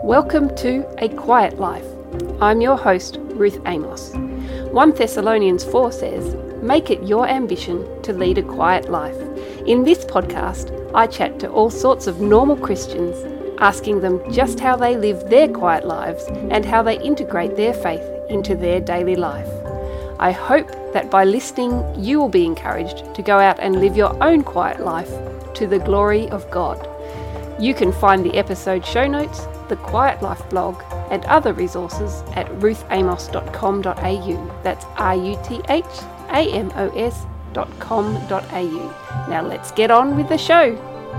Welcome to A Quiet Life. I'm your host, Ruth Amos. 1 Thessalonians 4 says, "Make it your ambition to lead a quiet life." In this podcast, I chat to all sorts of normal Christians, asking them just how they live their quiet lives and how they integrate their faith into their daily life. I hope that by listening, you will be encouraged to go out and live your own quiet life to the glory of God. You can find the episode show notes, the Quiet Life blog, and other resources at ruthamos.com.au. That's ruthamos.com.au. Now let's get on with the show.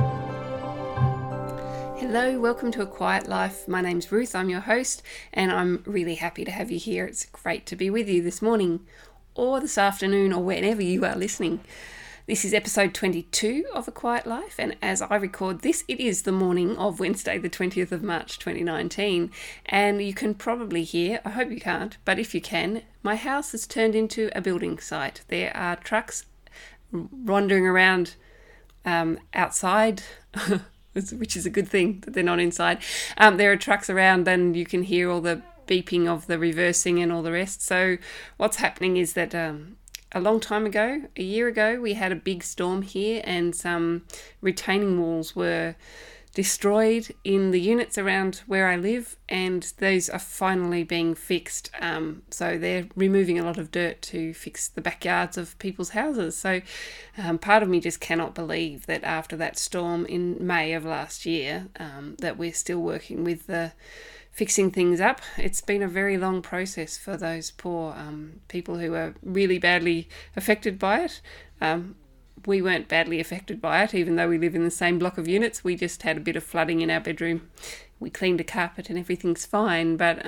Hello, welcome to A Quiet Life. My name's Ruth, I'm your host, and I'm really happy to have you here. It's great to be with you this morning, or this afternoon, or whenever you are listening. This is episode 22 of A Quiet Life, and as I record this, it is the morning of Wednesday, the 20th of March, 2019, and you can probably hear, I hope you can't, but if you can, my house has turned into a building site. There are trucks wandering around outside, which is a good thing that they're not inside. There are trucks around, and you can hear all the beeping of the reversing and all the rest. So what's happening is that a long time ago, a year ago, we had a big storm here and some retaining walls were destroyed in the units around where I live, and those are finally being fixed. So they're removing a lot of dirt to fix the backyards of people's houses. So part of me just cannot believe that after that storm in May of last year, that we're still working with the fixing things up. It's been a very long process for those poor people who are really badly affected by it. We weren't badly affected by it, even though we live in the same block of units. We just had a bit of flooding in our bedroom. We cleaned a carpet and everything's fine. But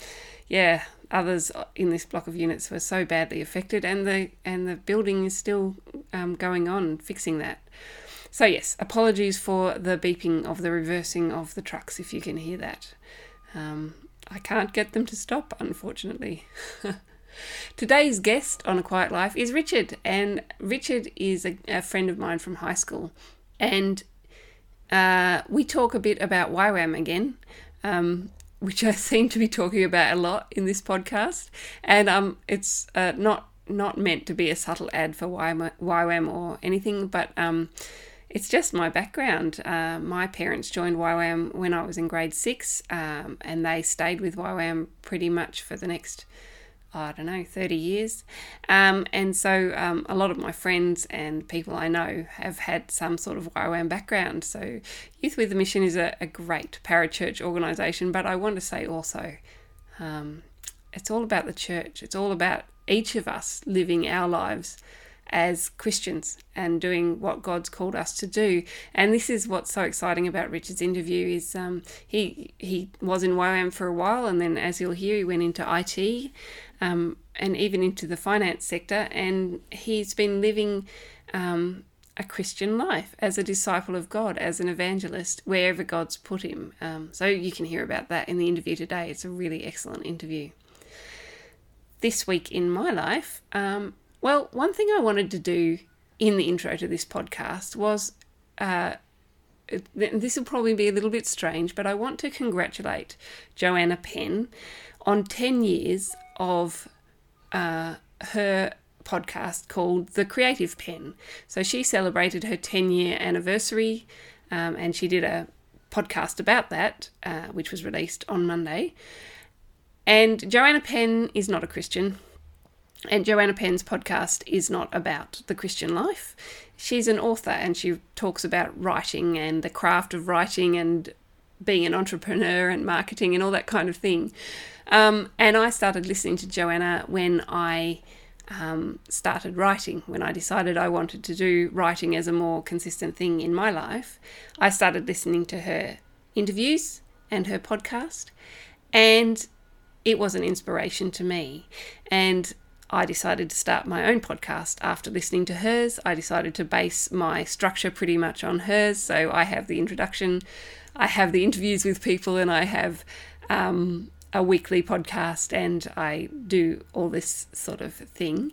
others in this block of units were so badly affected, and the building is still going on fixing that. So yes, apologies for the beeping of the reversing of the trucks if you can hear that. I can't get them to stop, unfortunately. Today's guest on A Quiet Life is Richard, and Richard is a friend of mine from high school, and we talk a bit about YWAM again, which I seem to be talking about a lot in this podcast, and it's not meant to be a subtle ad for YWAM or anything, but it's just my background. My parents joined YWAM when I was in grade 6, and they stayed with YWAM pretty much for the next, 30 years. And so a lot of my friends and people I know have had some sort of YWAM background. So Youth with a Mission is a great parachurch organisation, but I want to say also it's all about the church. It's all about each of us living our lives as Christians and doing what God's called us to do. And this is what's so exciting about Richard's interview is he was in YWAM for a while, and then as you'll hear, he went into IT and even into the finance sector, and he's been living a Christian life as a disciple of God, as an evangelist, wherever God's put him. So you can hear about that in the interview today. It's a really excellent interview. This week in my life, well, one thing I wanted to do in the intro to this podcast was, this will probably be a little bit strange, but I want to congratulate Joanna Penn on 10 years of her podcast called The Creative Penn. So she celebrated her 10-year anniversary, and she did a podcast about that, which was released on Monday. And Joanna Penn is not a Christian. And Joanna Penn's podcast is not about the Christian life. She's an author, and she talks about writing and the craft of writing and being an entrepreneur and marketing and all that kind of thing. And I started listening to Joanna when I started writing, when I decided I wanted to do writing as a more consistent thing in my life. I started listening to her interviews and her podcast, and it was an inspiration to me. And I decided to start my own podcast after listening to hers. I decided to base my structure pretty much on hers. So I have the introduction, I have the interviews with people, and I have a weekly podcast, and I do all this sort of thing.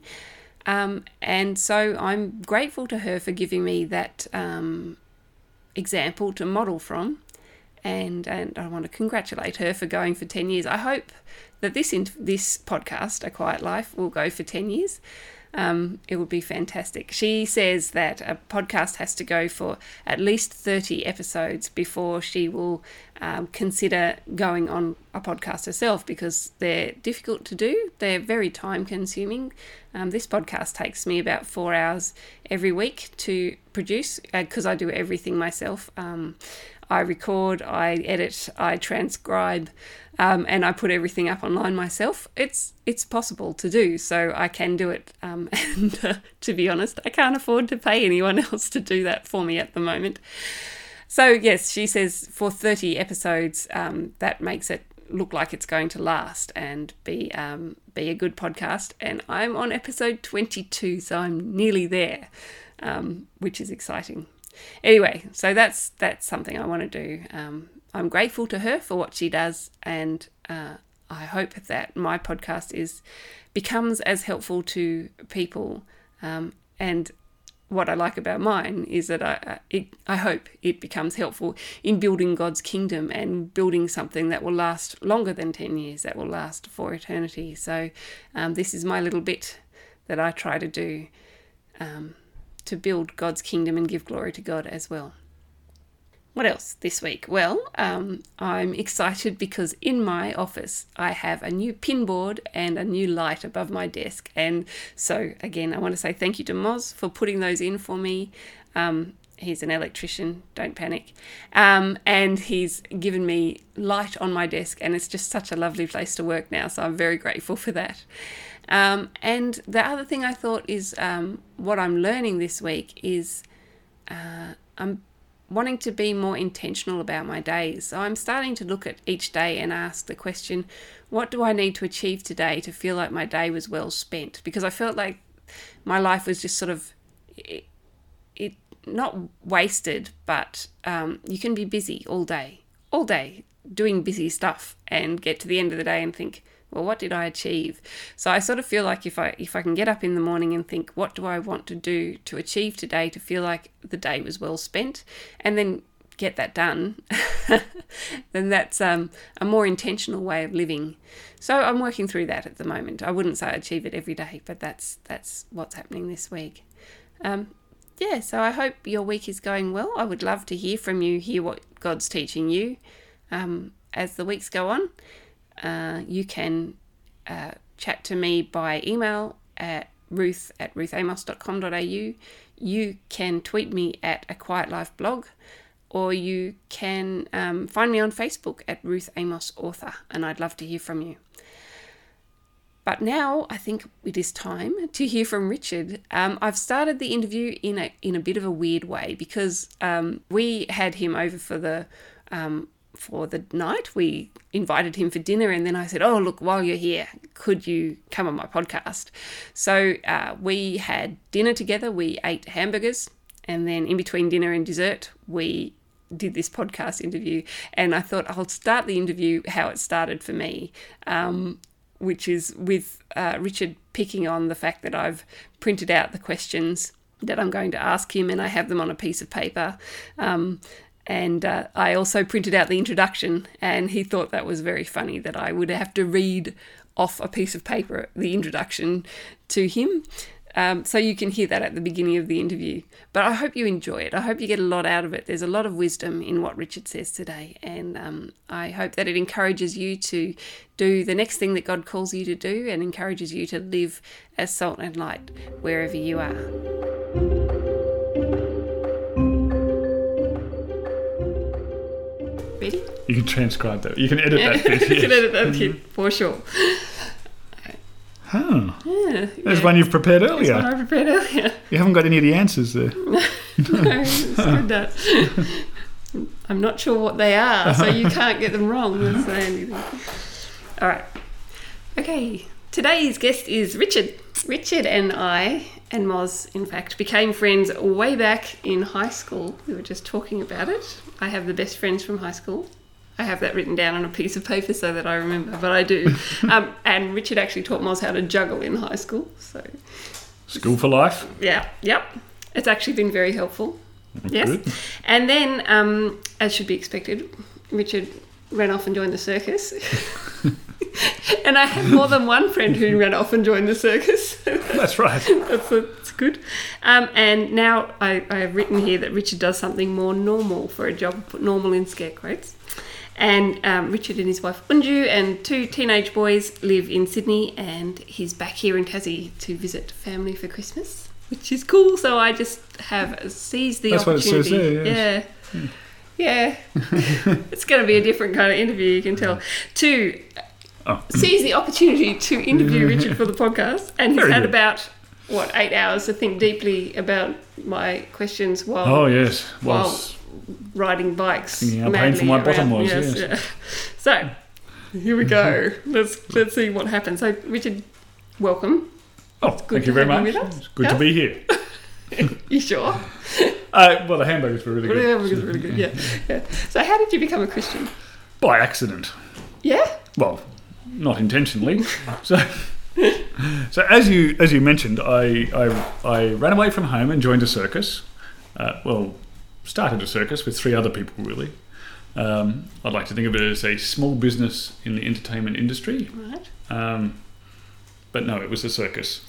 And so I'm grateful to her for giving me that example to model from. and I want to congratulate her for going for 10 years. I hope that this podcast, A Quiet Life, will go for 10 years. It would be fantastic. She says that a podcast has to go for at least 30 episodes before she will consider going on a podcast herself, because they're difficult to do. They're very time consuming. This podcast takes me about 4 hours every week to produce, because I do everything myself. I record, I edit, I transcribe, and I put everything up online myself. It's possible to do, so I can do it. And to be honest, I can't afford to pay anyone else to do that for me at the moment. So yes, she says for 30 episodes, that makes it look like it's going to last and be a good podcast. And I'm on episode 22, so I'm nearly there, which is exciting. Anyway, so that's something I want to do. I'm grateful to her for what she does, and I hope that my podcast becomes as helpful to people. And what I like about mine is that I hope it becomes helpful in building God's kingdom and building something that will last longer than 10 years, that will last for eternity. So this is my little bit that I try to do to build God's kingdom and give glory to God as well. What else this week? Well, I'm excited because in my office I have a new pin board and a new light above my desk. And so, again, I want to say thank you to Moz for putting those in for me. He's an electrician, don't panic. And he's given me light on my desk, and it's just such a lovely place to work now. So I'm very grateful for that. And the other thing I thought is what I'm learning this week is I'm wanting to be more intentional about my days. So I'm starting to look at each day and ask the question, what do I need to achieve today to feel like my day was well spent? Because I felt like my life was just sort of, it not wasted, but you can be busy all day, doing busy stuff, and get to the end of the day and think, well, what did I achieve? So I sort of feel like if I can get up in the morning and think, what do I want to do to achieve today to feel like the day was well spent, and then get that done, then that's a more intentional way of living. So I'm working through that at the moment. I wouldn't say I achieve it every day, but that's what's happening this week. So I hope your week is going well. I would love to hear from you, hear what God's teaching you as the weeks go on. You can chat to me by email at ruth@ruthamos.com.au. You can tweet me at A Quiet Life blog, or you can find me on Facebook at Ruth Amos Author, and I'd love to hear from you. But now I think it is time to hear from Richard. I've started the interview in a bit of a weird way, because we had him over for the night. We invited him for dinner, and then I said, oh, look, while you're here, could you come on my podcast? So we had dinner together. We ate hamburgers, and then in between dinner and dessert, we did this podcast interview. And I thought I'll start the interview how it started for me, which is with Richard picking on the fact that I've printed out the questions that I'm going to ask him, and I have them on a piece of paper. And I also printed out the introduction, and he thought that was very funny that I would have to read off a piece of paper the introduction to him. So you can hear that at the beginning of the interview. But I hope you enjoy it. I hope you get a lot out of it. There's a lot of wisdom in what Richard says today, and I hope that it encourages you to do the next thing that God calls you to do, and encourages you to live as salt and light wherever you are. Ready? You can transcribe that. You can edit that bit. You can edit that bit, for sure. Huh. Yeah. There's one you've prepared earlier. There's one I prepared earlier. You haven't got any of the answers there. No, it's good that. I'm not sure what they are, so you can't get them wrong and say anything. All right. Okay. Today's guest is Richard. Richard and I, and Moz, in fact, became friends way back in high school. We were just talking about it. I have the best friends from high school. I have that written down on a piece of paper so that I remember, but I do. And Richard actually taught Moz how to juggle in high school. So, School for life? Yeah, yep. It's actually been very helpful. That's yes. Good. And then, as should be expected, Richard ran off and joined the circus. And I had more than one friend who ran off and joined the circus. That's right. That's good. And now I have written here that Richard does something more normal for a job, put normal in scare quotes. And Richard and his wife Unju and 2 teenage boys live in Sydney, and he's back here in Tassie to visit family for Christmas, which is cool. So I just have seized the opportunity. That's what it says there, yes. Yeah. It's going to be a different kind of interview, you can tell. To seize the opportunity to interview Richard for the podcast, and he's had about 8 hours to think deeply about my questions while riding bikes. How painful my bottom was. Yes. Yeah. So here we go. Let's see what happens. So Richard, welcome. Thank you very much. It's good to be here. You sure? Well, the hamburgers were really good. The hamburgers were really good. Yeah. So how did you become a Christian? By accident. Yeah. Well, not intentionally. So as you mentioned, I ran away from home and joined a circus. Started a circus with 3 other people, really. I'd like to think of it as a small business in the entertainment industry. Right. But no, it was a circus.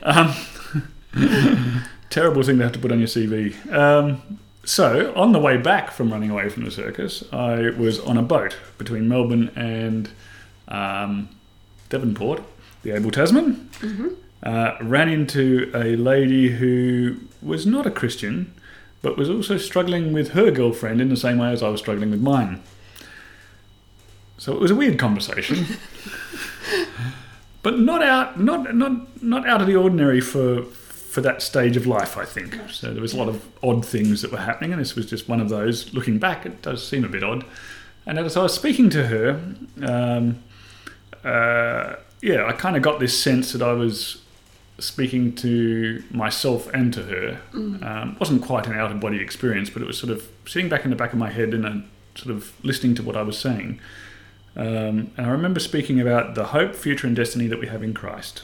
Terrible thing to have to put on your CV. So on the way back from running away from the circus, I was on a boat between Melbourne and Devonport, the Abel Tasman. Mm-hmm. Ran into a lady who was not a Christian, but was also struggling with her girlfriend in the same way as I was struggling with mine. So it was a weird conversation, but not out of the ordinary for that stage of life, I think. So there was a lot of odd things that were happening, and this was just one of those. Looking back, it does seem a bit odd. And as I was speaking to her, I kind of got this sense that I was speaking to myself and to her. Wasn't quite an out-of-body experience, but it was sort of sitting back in the back of my head and sort of listening to what I was saying. And I remember speaking about the hope, future and destiny that we have in Christ,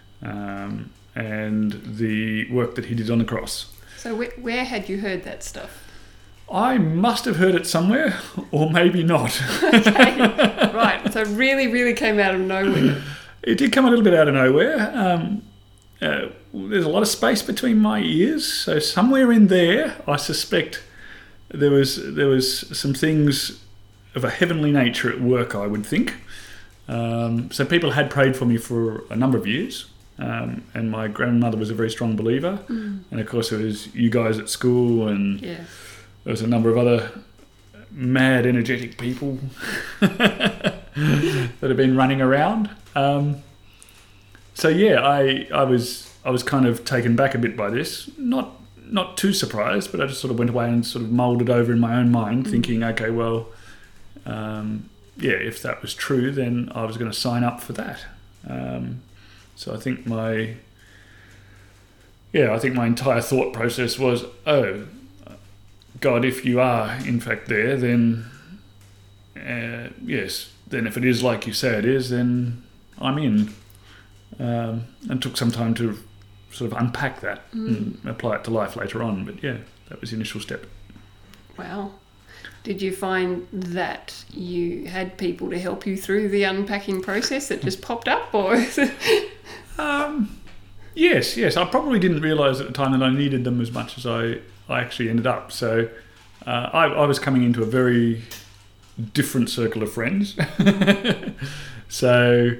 and the work that he did on the cross. So where had you heard that stuff? I must have heard it somewhere, or maybe not. Okay, right. So it really, really came out of nowhere. It did come a little bit out of nowhere. There's a lot of space between my ears, so somewhere in there, I suspect there was some things of a heavenly nature at work, I would think. So people had prayed for me for a number of years, and my grandmother was a very strong believer, and of course there was you guys at school, and there was a number of other mad, energetic people that have been running around. So yeah, I was kind of taken back a bit by this. Not too surprised, but I just sort of went away and sort of mulled it over in my own mind, thinking, okay, well, if that was true, then I was going to sign up for that. So I think my entire thought process was, oh, God, if you are in fact there, then yes, then if it is like you say it is, then I'm in. And took some time to sort of unpack that and apply it to life later on. But yeah, that was the initial step. Wow. Did you find that you had people to help you through the unpacking process that just popped up, or? Yes. I probably didn't realise at the time that I needed them as much as I actually ended up. So I was coming into a very different circle of friends. So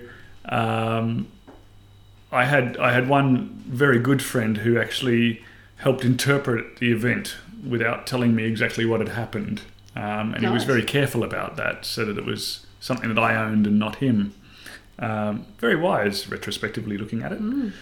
I had one very good friend who actually helped interpret the event without telling me exactly what had happened. And he was very careful about that, so that it was something that I owned and not him. Very wise, retrospectively looking at it.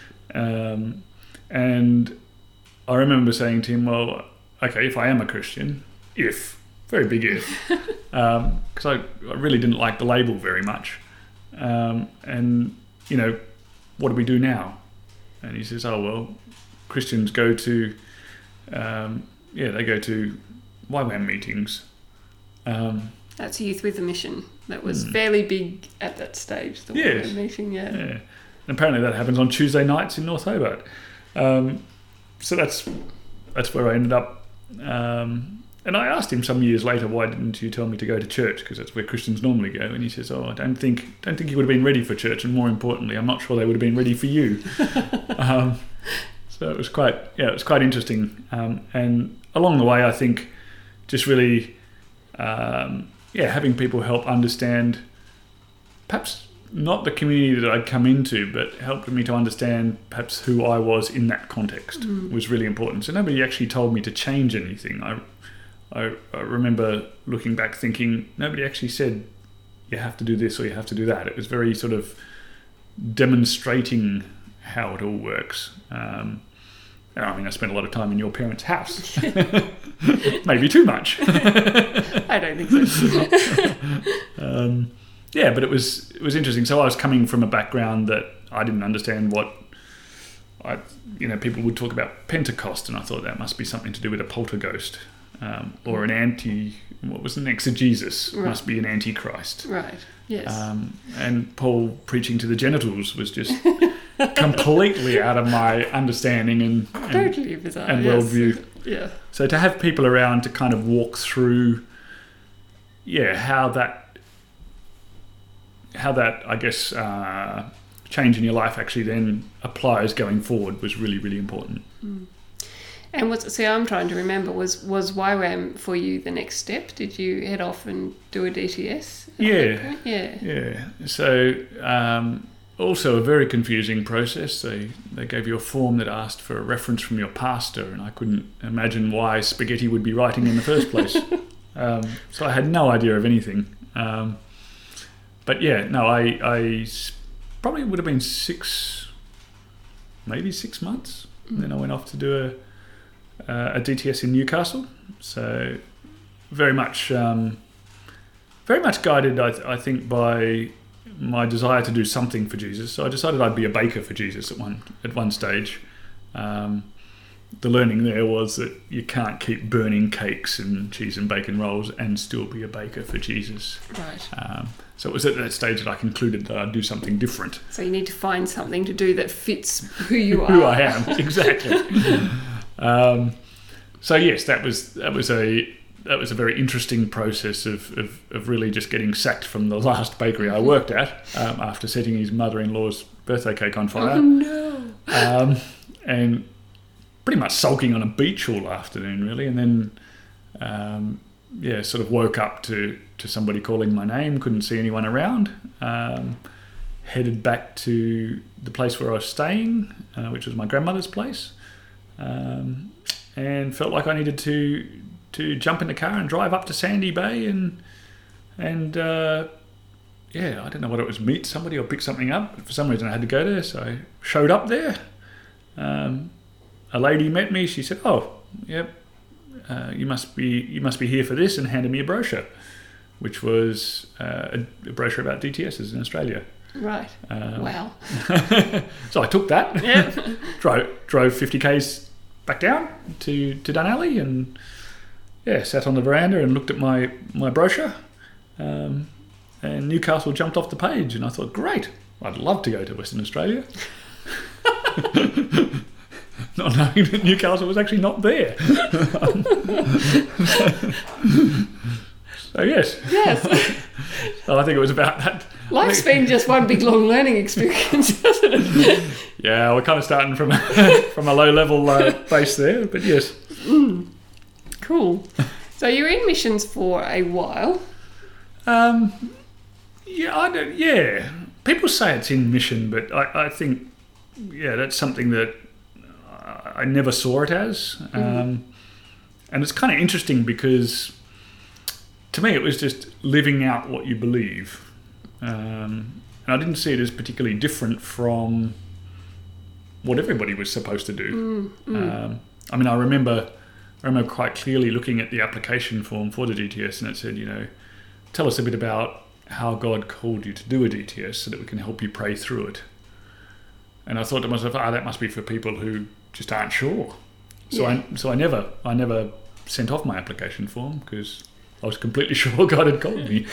And I remember saying to him, well, okay, if I am a Christian, very big if, because I really didn't like the label very much. And, what do we do now? And he says, oh, well, Christians go to, they go to YWAM meetings. That's Youth with a Mission. That was fairly big at that stage, the YWAM meeting, yeah. And apparently that happens on Tuesday nights in North Hobart. So that's where I ended up. And I asked him some years later, why didn't you tell me to go to church? Because that's where Christians normally go. And he says, I don't think you would have been ready for church. And more importantly, I'm not sure they would have been ready for you. So it was quite interesting. And along the way, I think just really, having people help understand, perhaps not the community that I'd come into, but helped me to understand perhaps who I was in that context was really important. So nobody actually told me to change anything. I remember looking back thinking, nobody actually said, you have to do this or you have to do that. It was very sort of demonstrating how it all works. I spent a lot of time in your parents' house. Maybe too much. I don't think so. But it was interesting. So I was coming from a background that I didn't understand people would talk about Pentecost, and I thought that must be something to do with a poltergeist. Or what was an exegesis? Right. Must be an antichrist. Right, yes. And Paul preaching to the genitals was just completely out of my understanding and totally bizarre, and worldview. Yeah. So to have people around to kind of walk through, how that I guess change in your life actually then applies going forward was really, really important. Mm. And I'm trying to remember, was YWAM for you the next step? Did you head off and do a DTS? Yeah. So also a very confusing process. They gave you a form that asked for a reference from your pastor, and I couldn't imagine why Spaghetti would be writing in the first place. So I had no idea of anything. I probably would have been 6 months. And then I went off to do a DTS in Newcastle. So very much guided, I think, by my desire to do something for Jesus. So I decided I'd be a baker for Jesus at one stage. The learning there was that you can't keep burning cakes and cheese and bacon rolls and still be a baker for Jesus. Right. So it was at that stage that I concluded that I'd do something different. So you need to find something to do that fits who you are. Who I am, exactly. So yes, that was a very interesting process of really just getting sacked from the last bakery I worked at after setting his mother-in-law's birthday cake on fire. Oh no! And pretty much sulking on a beach all afternoon, really, and then sort of woke up to somebody calling my name. Couldn't see anyone around. Headed back to the place where I was staying, which was my grandmother's place. And felt like I needed to jump in the car and drive up to Sandy Bay and I don't know whether it was meet somebody or pick something up. For some reason I had to go there, so I showed up there. A lady met me. She said, "Oh, yep, you must be here for this," and handed me a brochure, which was a brochure about DTSs in Australia. Right. Wow. So I took that. Yep. drove 50 k's back down to Dunalley and sat on the veranda and looked at my brochure. And Newcastle jumped off the page, and I thought, great, I'd love to go to Western Australia. Not knowing that Newcastle was actually not there. So yes. So I think it was about that. Life's been just one big long learning experience, hasn't it? Yeah, we're kind of starting from a low level base there, but yes. Cool. So you were in missions for a while. People say it's in mission, but I think that's something that I never saw it as. And it's kind of interesting because to me it was just living out what you believe. And I didn't see it as particularly different from what everybody was supposed to do. I remember quite clearly looking at the application form for the DTS, and it said, tell us a bit about how God called you to do a DTS so that we can help you pray through it. And I thought to myself, that must be for people who just aren't sure. So I never sent off my application form because I was completely sure God had called me.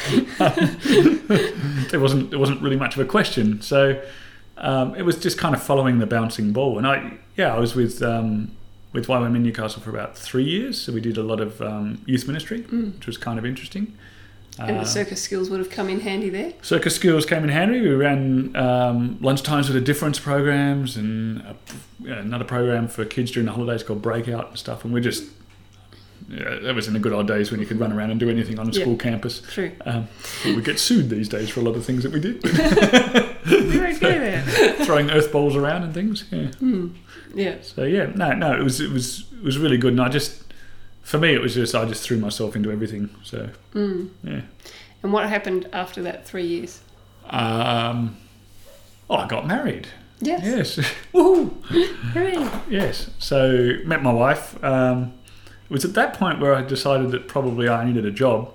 There wasn't really much of a question. So it was just kind of following the bouncing ball. And I was with with YWAM Newcastle for about 3 years. So we did a lot of youth ministry, which was kind of interesting. And the circus skills would have come in handy there? Circus skills came in handy. We ran lunchtimes with the difference programs and another program for kids during the holidays called Breakout and stuff. And we just... that was in the good old days when you could run around and do anything on a school campus. True. We get sued these days for a lot of things that we did. We won't go there. Throwing earth balls around and things. Yeah. Yeah. So no, it was really good. And for me, it was just I just threw myself into everything. So yeah. And what happened after that 3 years? I got married. Yes. Yes. Woohoo! Hooray. Yes. So met my wife. It was at that point where I decided that probably I needed a job,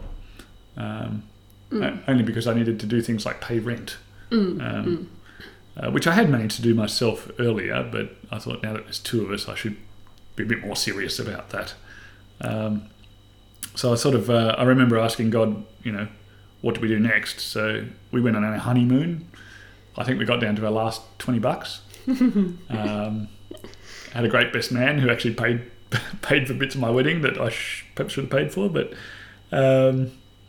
only because I needed to do things like pay rent, which I had managed to do myself earlier, but I thought now that there's two of us, I should be a bit more serious about that. So I sort of, I remember asking God, what do we do next? So we went on our honeymoon. I think we got down to our last $20. Had a great best man who actually paid for bits of my wedding that I perhaps should have paid for, but I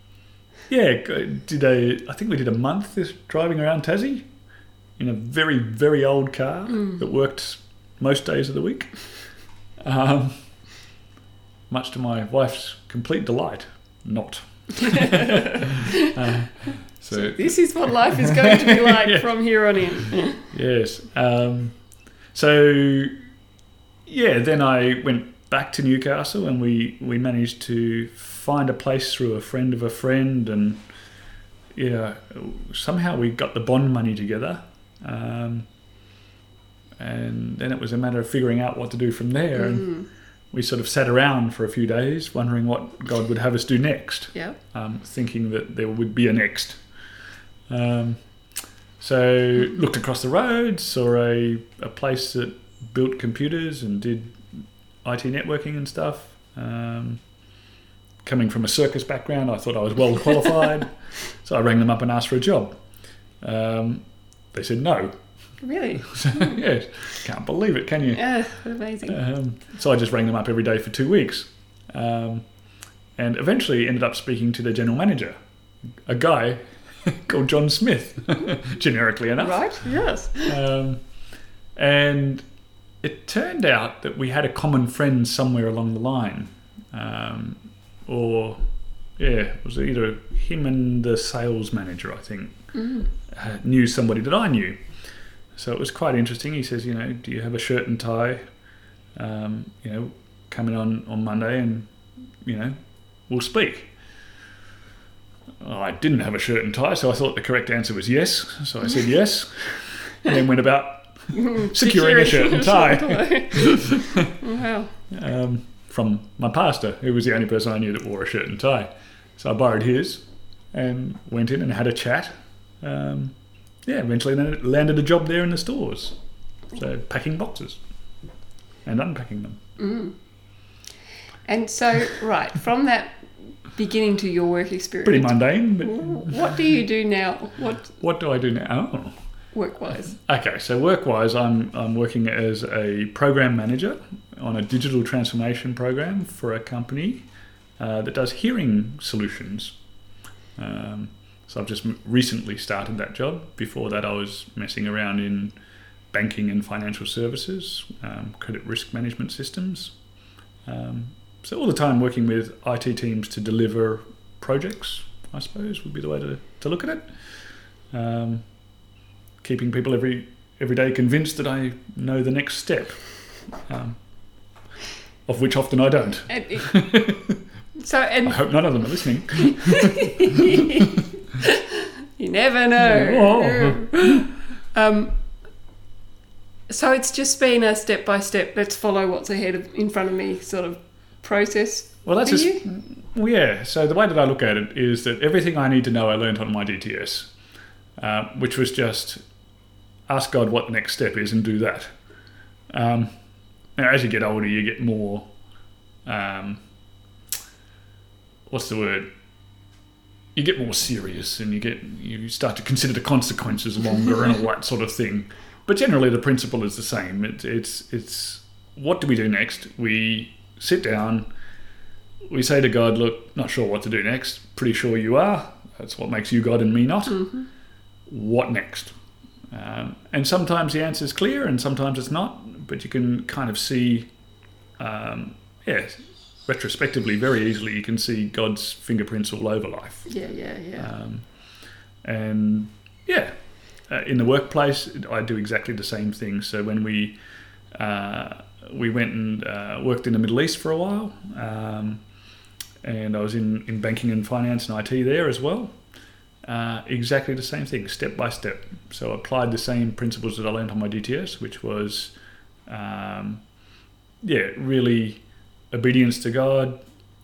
think we did a month driving around Tassie in a very, very old car that worked most days of the week, much to my wife's complete delight. Not. So this is what life is going to be like from here on in. Yes. Then I went back to Newcastle and we managed to find a place through a friend of a friend, and somehow we got the bond money together, and then it was a matter of figuring out what to do from there. And we sort of sat around for a few days wondering what God would have us do next, thinking that there would be a next. So looked across the road, saw a place that built computers and did IT networking and stuff. Coming from a circus background, I thought I was well qualified. So I rang them up and asked for a job. They said no. Really? Yes. Can't believe it, can you? Yeah, amazing. So I just rang them up every day for 2 weeks. And eventually ended up speaking to their general manager, a guy called John Smith, generically enough. Right, yes. And it turned out that we had a common friend somewhere along the line. It was either him and the sales manager, I think, knew somebody that I knew. So it was quite interesting. He says, do you have a shirt and tie, coming on Monday, and, we'll speak. I didn't have a shirt and tie, so I thought the correct answer was yes. So I said yes, and then went about securing a shirt and tie. Wow. From my pastor, who was the only person I knew that wore a shirt and tie. So I borrowed his and went in and had a chat. Eventually landed a job there in the stores. So packing boxes and unpacking them. And so, right, from that beginning to your work experience... Pretty mundane. But what do you do now? What do I do now? Oh. Work-wise. Okay, so work-wise, I'm working as a program manager on a digital transformation program for a company that does hearing solutions. So I've just recently started that job. Before that, I was messing around in banking and financial services, credit risk management systems. So all the time working with IT teams to deliver projects, I suppose, would be the way to look at it. Keeping people every day convinced that I know the next step, of which often I don't. I hope none of them are listening. You never know. So it's just been a step-by-step, let's follow what's in front of me sort of process. Well, that's so the way that I look at it is that everything I need to know I learned on my DTS, which was just ask God what the next step is and do that. Now, as you get older, you get more, what's the word? You get more serious, and you start to consider the consequences longer and all that sort of thing. But generally, the principle is the same. It's what do we do next? We sit down, we say to God, look, not sure what to do next. Pretty sure you are. That's what makes you God and me not. Mm-hmm. What next? And sometimes the answer is clear and sometimes it's not, but you can kind of see, retrospectively, very easily, you can see God's fingerprints all over life. Yeah. In the workplace, I do exactly the same thing. So when we went and worked in the Middle East for a while, and I was in banking and finance and IT there as well. Exactly the same thing, step by step. So I applied the same principles that I learned on my DTS, which was, really obedience to God,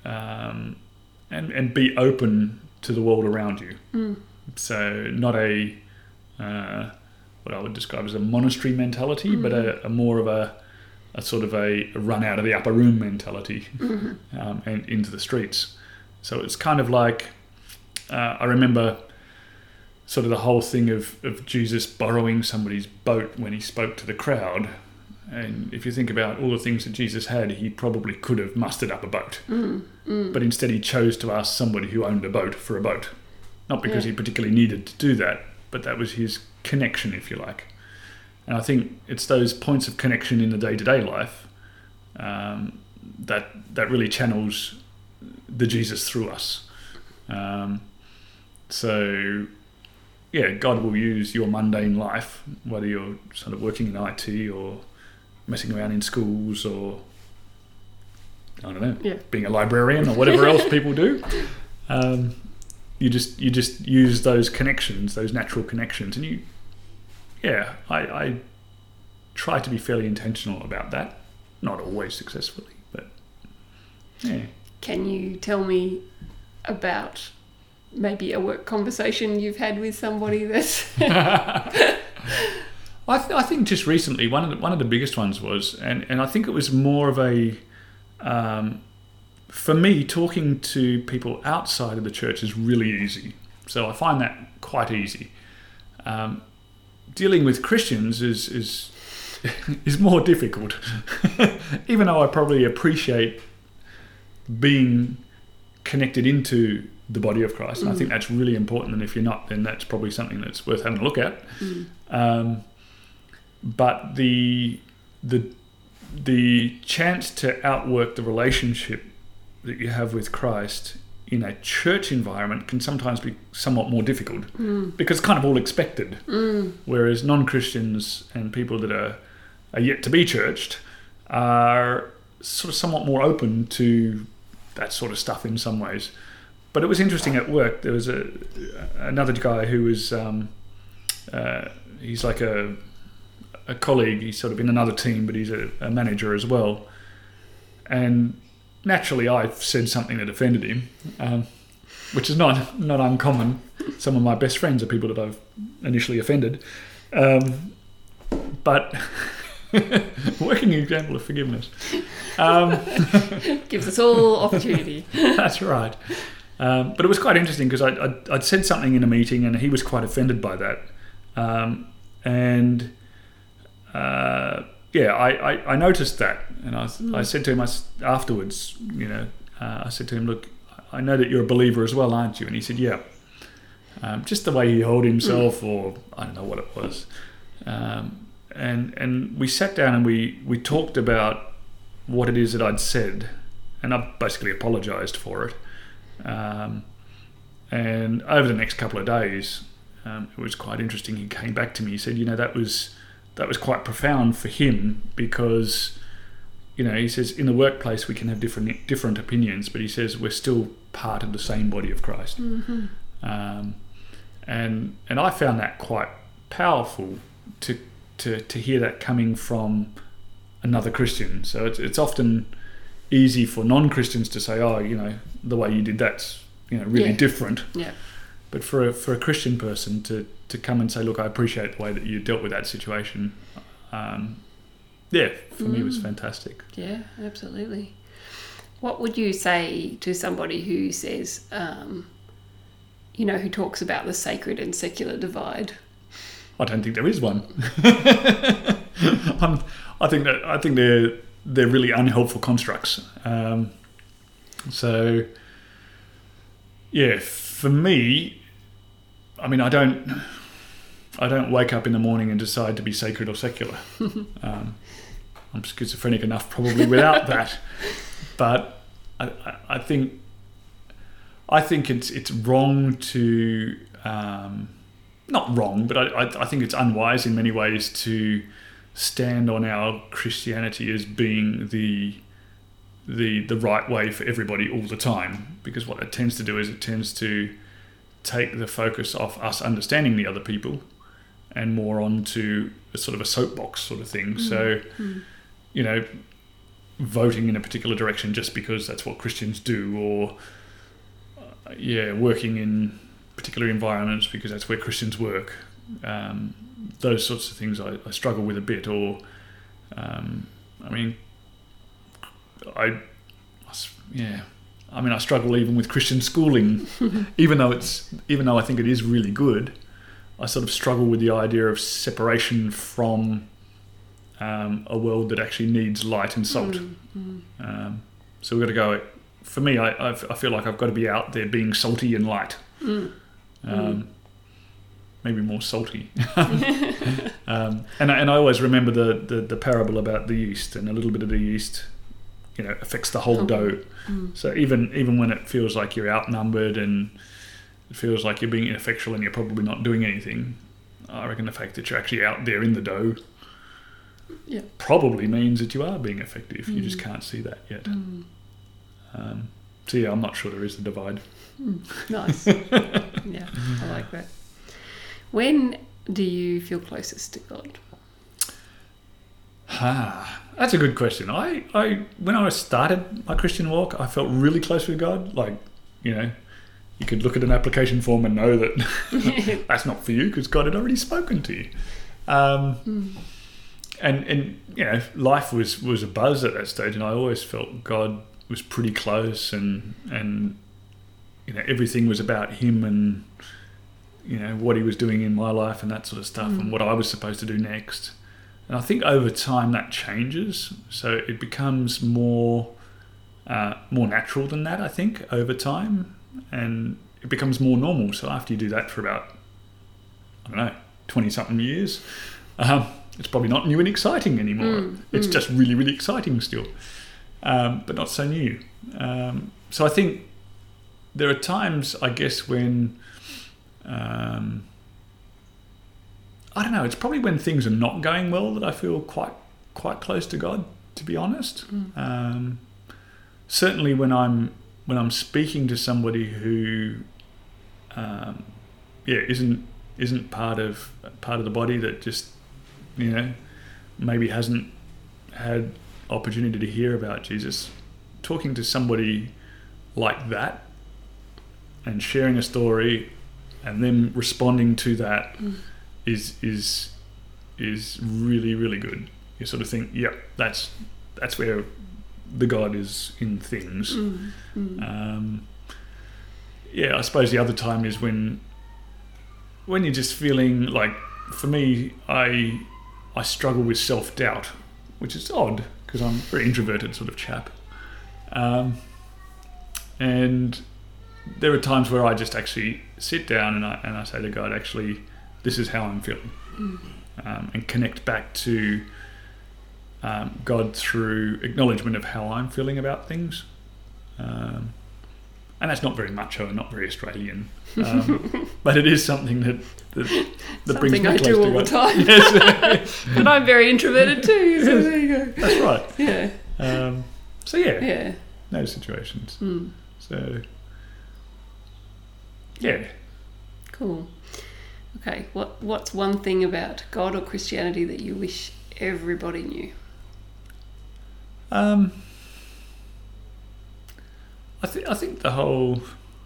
and be open to the world around you. Mm. So not a what I would describe as a monastery mentality, but a more of a sort of a run out of the upper room mentality, and into the streets. So it's kind of like, I remember sort of the whole thing of Jesus borrowing somebody's boat when he spoke to the crowd. And if you think about all the things that Jesus had, he probably could have mustered up a boat. But instead he chose to ask somebody who owned a boat for a boat. Not because he particularly needed to do that, but that was his connection, if you like. And I think it's those points of connection in the day-to-day life that really channels the Jesus through us. God will use your mundane life, whether you're sort of working in IT or messing around in schools or, I don't know, being a librarian or whatever else people do. You just use those connections, those natural connections, and I try to be fairly intentional about that. Not always successfully, but yeah. Can you tell me about maybe a work conversation you've had with somebody that's... I think just recently one of the biggest ones was, and I think it was more of a, for me, talking to people outside of the church is really easy. So I find that quite easy. Dealing with Christians is more difficult, even though I probably appreciate being connected into the body of Christ, and I think that's really important. And if you're not, then that's probably something that's worth having a look at. But the chance to outwork the relationship that you have with Christ in a church environment can sometimes be somewhat more difficult because it's kind of all expected. Whereas non-Christians and people that are yet to be churched are sort of somewhat more open to that sort of stuff in some ways. But it was interesting at work. There was another guy who was, he's like a colleague. He's sort of in another team, but he's a manager as well. And naturally, I've said something that offended him, which is not uncommon. Some of my best friends are people that I've initially offended. But working example of forgiveness. Gives us all opportunity. That's right. But it was quite interesting because I'd said something in a meeting and he was quite offended by that. I noticed that, and I said to him afterwards, I said to him, look, I know that you're a believer as well, aren't you? And he said, yeah. Just the way he held himself, or I don't know what it was. And we sat down and we talked about what it is that I'd said, and I basically apologised for it. And over the next couple of days, it was quite interesting. He came back to me. He said, that was quite profound for him because, he says in the workplace we can have different opinions, but he says we're still part of the same body of Christ. And I found that quite powerful to hear that coming from another Christian. So it's often easy for non-Christians to say, the way you did that's really different. Yeah. But for a Christian person to come and say, look, I appreciate the way that you dealt with that situation, for me it was fantastic. Yeah, absolutely. What would you say to somebody who says, who talks about the sacred and secular divide? I don't think there is one. I think they're really unhelpful constructs. So, yeah, for me, I mean, I don't wake up in the morning and decide to be sacred or secular. I'm schizophrenic enough probably without that, but I think it's wrong to not wrong, but I think it's unwise in many ways to stand on our Christianity as being the right way for everybody all the time, because what it tends to do is it tends to take the focus off us understanding the other people and more onto a sort of a soapbox sort of thing. So, you know, voting in a particular direction just because that's what Christians do, or working in particular environments because that's where Christians work. Those sorts of things I struggle with a bit. Or, I struggle even with Christian schooling, even though I think it is really good. I sort of struggle with the idea of separation from a world that actually needs light and salt. So we've got to go. For me, I feel like I've got to be out there being salty and light. Maybe more salty. And I always remember the parable about the yeast, and a little bit of the yeast, you know, affects the whole dough. So even when it feels like you're outnumbered and it feels like you're being ineffectual and you're probably not doing anything, I reckon the fact that you're actually out there in the dough probably means that you are being effective. You just can't see that yet. So yeah, I'm not sure there is a divide. Nice. Yeah, I like that. When do you feel closest to God? That's a good question. I when I started my Christian walk, I felt really close with God. Like, you know, you could look at an application form and know that that's not for you because God had already spoken to you. And you know, life was a buzz at that stage, and I always felt God was pretty close, and you know, everything was about Him, and you know, what He was doing in my life and that sort of stuff, and what I was supposed to do next. And I think over time that changes, so it becomes more natural than that, I think, over time, and it becomes more normal. So after you do that for about, 20-something years, it's probably not new and exciting anymore. It's just really, really exciting still, but not so new. So I think there are times, I guess, when I don't know, it's probably when things are not going well that I feel quite close to God, to be honest. Certainly when I'm speaking to somebody who isn't part of the body, that just, you know, maybe hasn't had opportunity to hear about Jesus, talking to somebody like that and sharing a story and then responding to that is really, really good. You sort of think, yeah, that's where the God is in things. I suppose the other time is when you're just feeling like, for me, I struggle with self-doubt, which is odd because I'm a very introverted sort of chap. And there are times where I just actually sit down and I say to God, actually, this is how I'm feeling, and connect back to God through acknowledgement of how I'm feeling about things. And that's not very macho and not very Australian, but it is something that brings me close to God. Something I do all the time. Yes. And I'm very introverted too, so there you go. That's right. Yeah. Yeah. Those situations. So, yeah. Cool. Okay, what's one thing about God or Christianity that you wish everybody knew? I think the whole,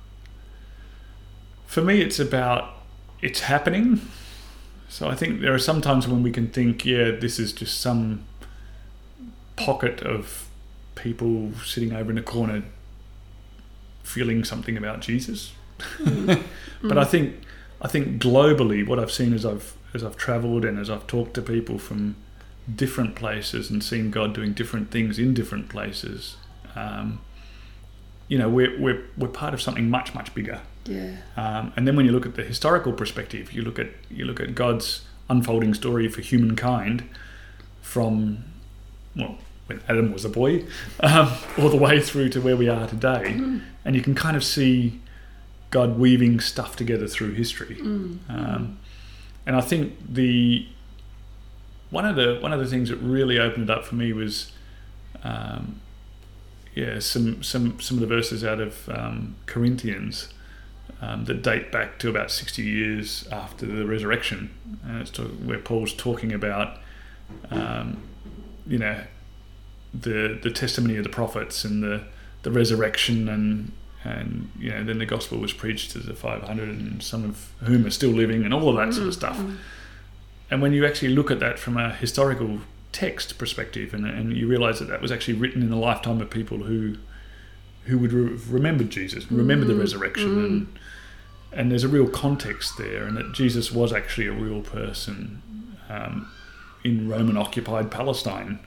for me, it's about it's happening. So I think there are some times when we can think, yeah, this is just some pocket of people sitting over in a corner feeling something about Jesus. But I think globally, what I've seen as I've travelled and as I've talked to people from different places and seen God doing different things in different places, we're part of something much, much bigger. Yeah. And then when you look at the historical perspective, you look at God's unfolding story for humankind from, well, when Adam was a boy, all the way through to where we are today, and you can kind of see God weaving stuff together through history. And I think one of the things that really opened it up for me was some of the verses out of Corinthians that date back to about 60 years after the resurrection, and it's where Paul's talking about the testimony of the prophets and the resurrection, and then the gospel was preached to the 500, and some of whom are still living, and all of that sort of stuff. And when you actually look at that from a historical text perspective, and you realise that was actually written in the lifetime of people who would have remembered Jesus, remembered the resurrection, and there's a real context there, and that Jesus was actually a real person in Roman-occupied Palestine,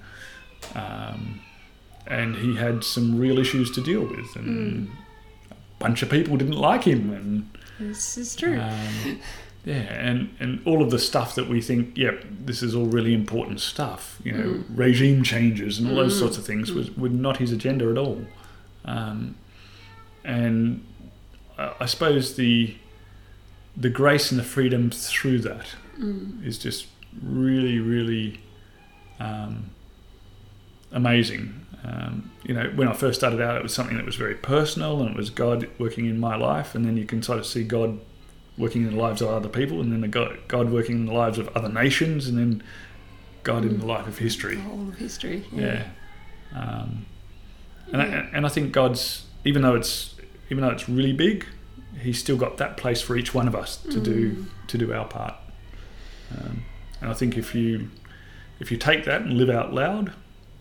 and he had some real issues to deal with, and a bunch of people didn't like him, and this is true. And all of the stuff that we think, this is all really important stuff, regime changes and all those sorts of things were not his agenda at all. And I suppose the grace and the freedom through that is just really, really amazing. When I first started out, it was something that was very personal, and it was God working in my life, and then you can sort of see God working in the lives of other people, and then God working in the lives of other nations, and then God in the life of history. All of history. Yeah. And I think God's, even though it's really big, He's still got that place for each one of us to do our part. And I think if you take that and live out loud,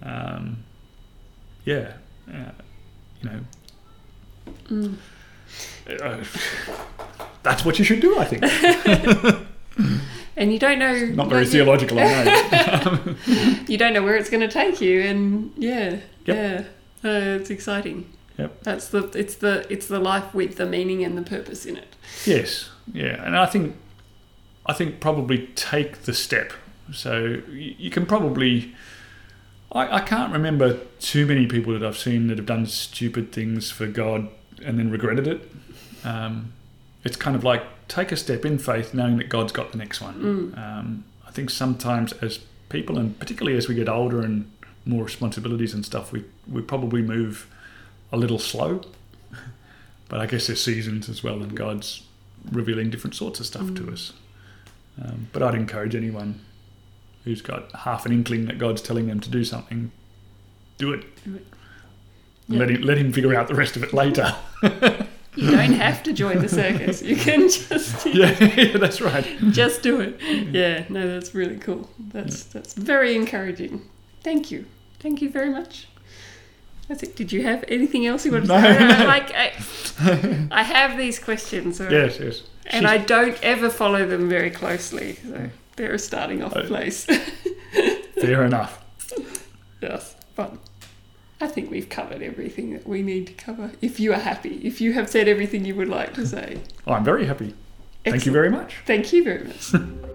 that's what you should do, I think. And you don't know... Not very theological, I know. You don't know where it's going to take you, and it's exciting. Yep. It's the life with the meaning and the purpose in it. Yes, yeah, and I think probably take the step. So you can probably... I can't remember too many people that I've seen that have done stupid things for God and then regretted it. It's kind of like, take a step in faith knowing that God's got the next one. I think sometimes as people, and particularly as we get older and more responsibilities and stuff, we probably move a little slow. But I guess there's seasons as well, and God's revealing different sorts of stuff to us. But I'd encourage anyone who's got half an inkling that God's telling them to do something, do it. Yep. Let him figure out the rest of it later. You don't have to join the circus. You can just... Yeah, that's right. Just do it. Yeah, no, that's really cool. That's very encouraging. Thank you. Thank you very much. That's it. Did you have anything else you wanted to say? I have these questions. Yes. And I don't ever follow them very closely. So they're a starting off place. Fair enough. Yes, but I think we've covered everything that we need to cover. If you are happy, if you have said everything you would like to say. Oh, I'm very happy. Excellent. Thank you very much. Thank you very much.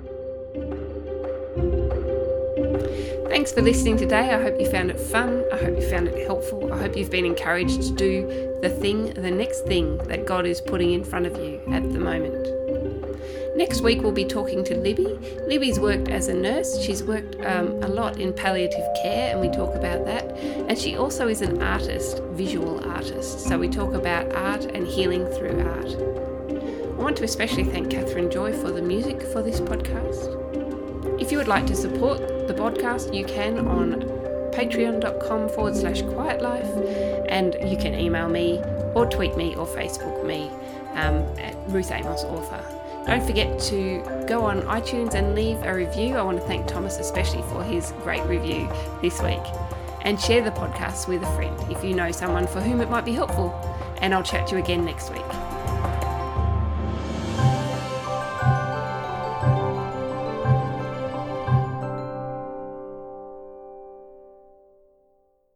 Thanks for listening today. I hope you found it fun. I hope you found it helpful. I hope you've been encouraged to do the next thing that God is putting in front of you at the moment. Next week we'll be talking to Libby. Libby's worked as a nurse. She's worked a lot in palliative care, and we talk about that. And she also is an artist, visual artist. So we talk about art and healing through art. I want to especially thank Catherine Joy for the music for this podcast. If you would like to support the podcast, you can on patreon.com/quietlife, and you can email me or tweet me or Facebook me at Ruth Amos Author. Don't forget to go on iTunes and leave a review. I want to thank Thomas especially for his great review this week. And share the podcast with a friend if you know someone for whom it might be helpful. And I'll chat to you again next week.